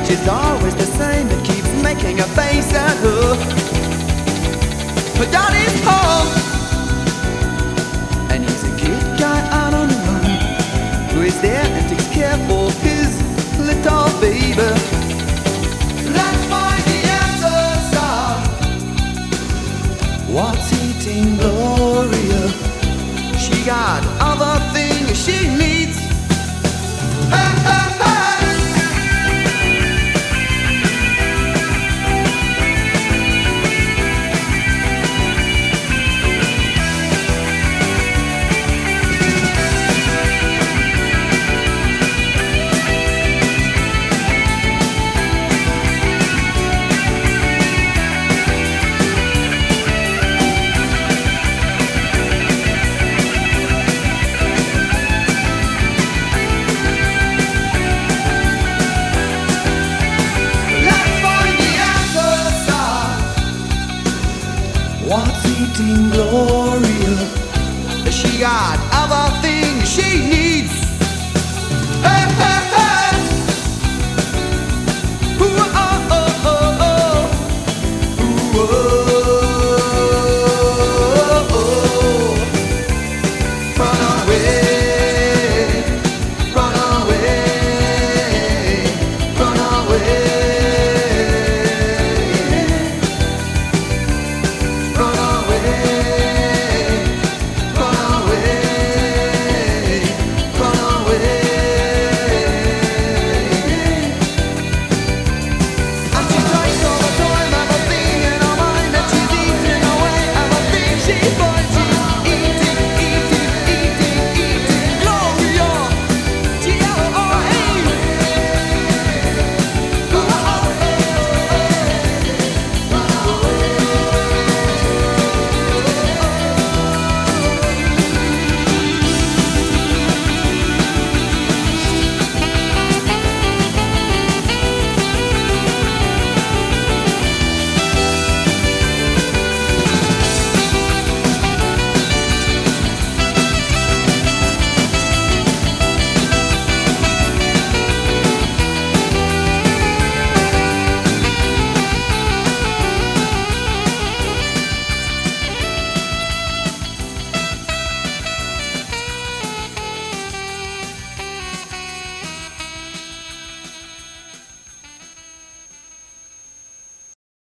She's always the same and keeps making a face at her. But Johnny's home, and he's a good guy out on the run, who is there and takes care for his little baby. Let's find the answer, son. What's eating Gloria? She got other things she needs. Hey, hey, hey. What's eating Gloria? She got